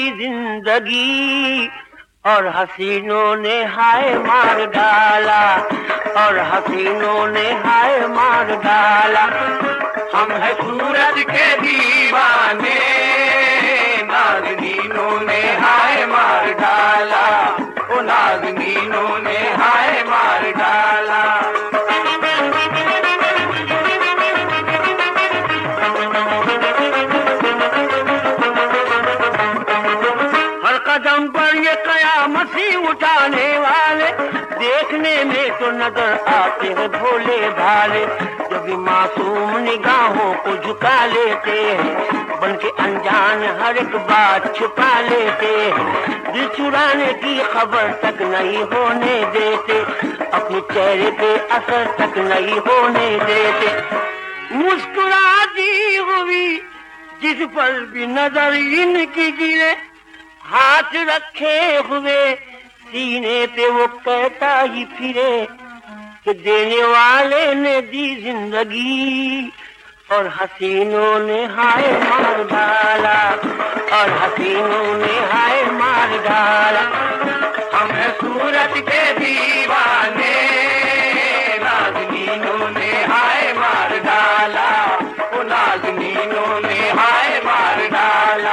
जिंदगी और हसीनों ने हाय मार डाला, और हसीनों ने हाय मार डाला। हम है सूरज के दीवाने, नाज़नीनों ने हाय मार डाला, ओ नाज़नीनों ने हाय मार डाला। हर कदम पर ये कयामत सी उठाने वाले, देखने में तो नजर आते हैं भोले भाले, जो भी मासूम निगाहों को झुका लेते हैं, बन के अनजान हर एक बात छुपा लेते हैं, दिल चुराने की खबर तक नहीं होने देते, अपने चेहरे पे असर तक नहीं होने देते। मुस्कुराती हुई जिस पर भी नजर इनकी गिरे, हाथ रखे हुए सीने पे वो कहता ही फिरे कि देने वाले ने दी जिंदगी और हसीनों ने हाय मार डाला, और हसीनों ने हाय मार डाला। हम है सूरज के दीवाने, नाज़नीनों ने हाय मार डाला, ओ नाज़नीनों ने हाय मार डाला।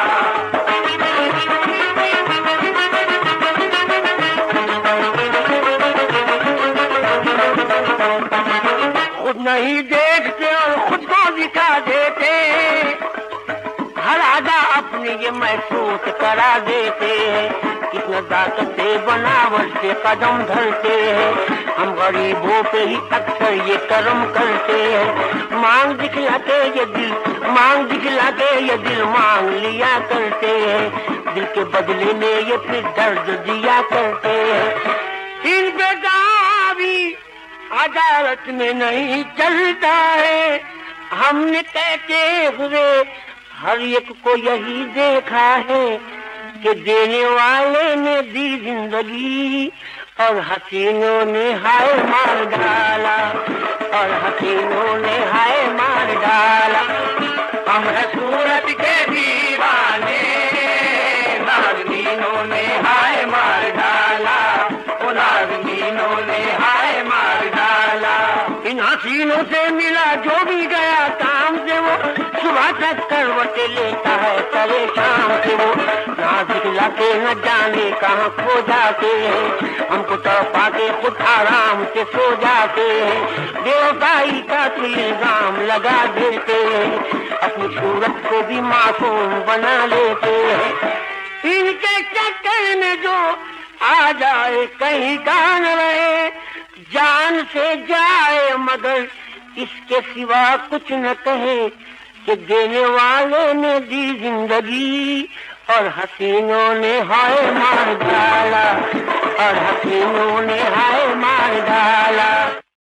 खुद नहीं देखते और खुद को दिखा देते, हर आदा अपने ये महसूस करा देते हैं, कितना ताकत से बनावट से कदम धरते हैं। हम गरीबों पे ही अक्सर ये कर्म करते हैं, मांग दिखलाते ये दिल, मांग दिखलाते ये दिल मांग लिया करते हैं, दिल के बदले में ये फिर दर्द दिया करते हैं। इन पे भी अदालत में नहीं चलता है, हमने कहते हुए हर एक को यही देखा है कि देने वाले ने दी जिंदगी और हसीनों ने हाय मार डाला, और हसीनों ने हाय मार डाला। हम है सूरज के दीवाने, नाज़नीनों ने हाय मार डाला, ओ नाज़नीनों ने हाय मार डाला। इन हसीनों से मिला जो भी गया काम से वो, सुबह तक करवटे लेता है करे शाम से वो, ना दिखला के न जाने कहाँ खो जाते हैं, हमको तड़पा के खुद आराम से सो जाते हैं, बेवफाई का तो इल्जाम लगा देते हैं, अपनी सूरत को भी मासूम बना लेते हैं। इनके चक्कर में जो आ जाए कहीं का न रहे, जान से जाए मगर इसके सिवा कुछ न कहे, कि देने वाले ने दी जिंदगी और हसीनों ने हाय मार डाला, और हसीनों ने हाय मार डाला।